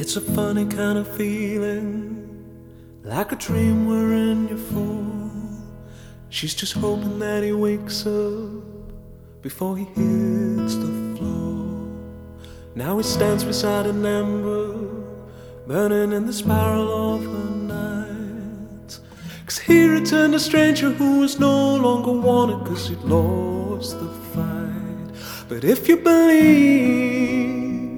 It's a funny kind of feeling, like a dream wherein you fall. She's just hoping that he wakes up before he hits the floor. Now he stands beside an ember, burning in the spiral of her night. 'Cause he returned a stranger who was no longer wanted, 'cause he'd lost the fight. But if you believe,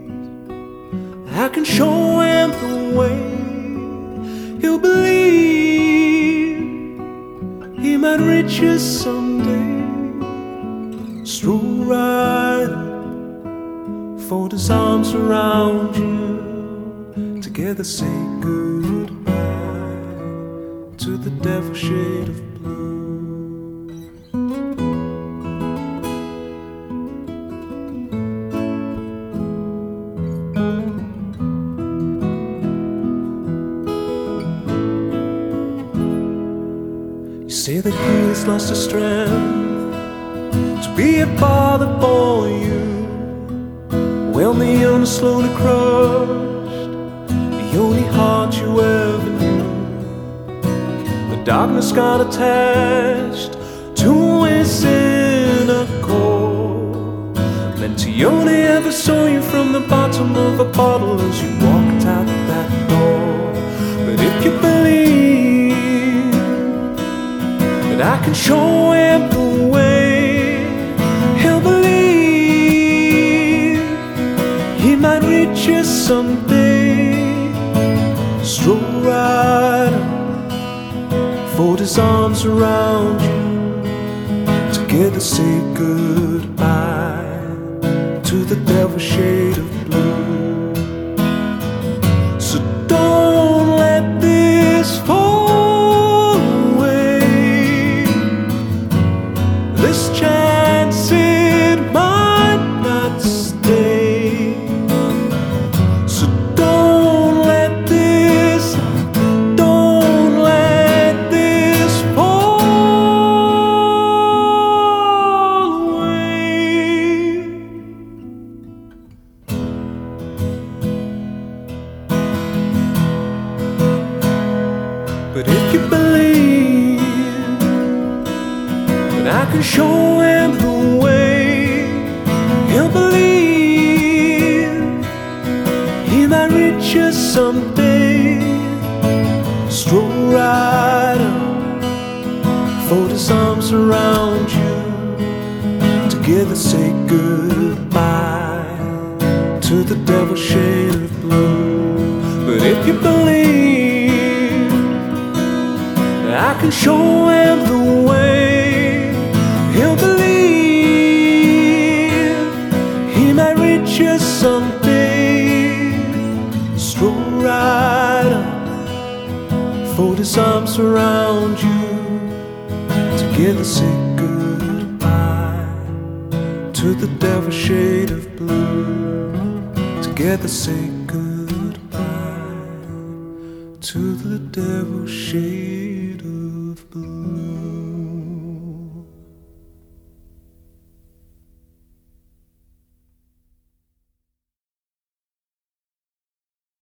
I can show him the way. He'll believe he might reach you someday. Stroll right up, fold his arms around you. Together say goodbye to the devil shade of blue. Say that he has lost his strength to be a father for you. When the young slowly crushed the only heart you ever knew. The darkness got attached to his inner core. Lencioni ever saw you from the bottom of a bottle as you walked out that door. But if you believe I can show him the way, he'll believe he might reach you someday. Stroll right up, fold his arms around you. Together say goodbye to the devil shade of blue. So don't let this fall away. This chance, it might not stay. So don't let this fall away. But if you believe that I can show him the way, he'll believe he might reach you someday. Stroll right up, fold his arms around you. Together say goodbye to the devil shade of blue. But if you believe that I can show him the way, he'll believe he might reach you someday. Stroll right up, fold his arms around you. Together say goodbye to the devil shade of blue. Together say goodbye to the devil shade of blue.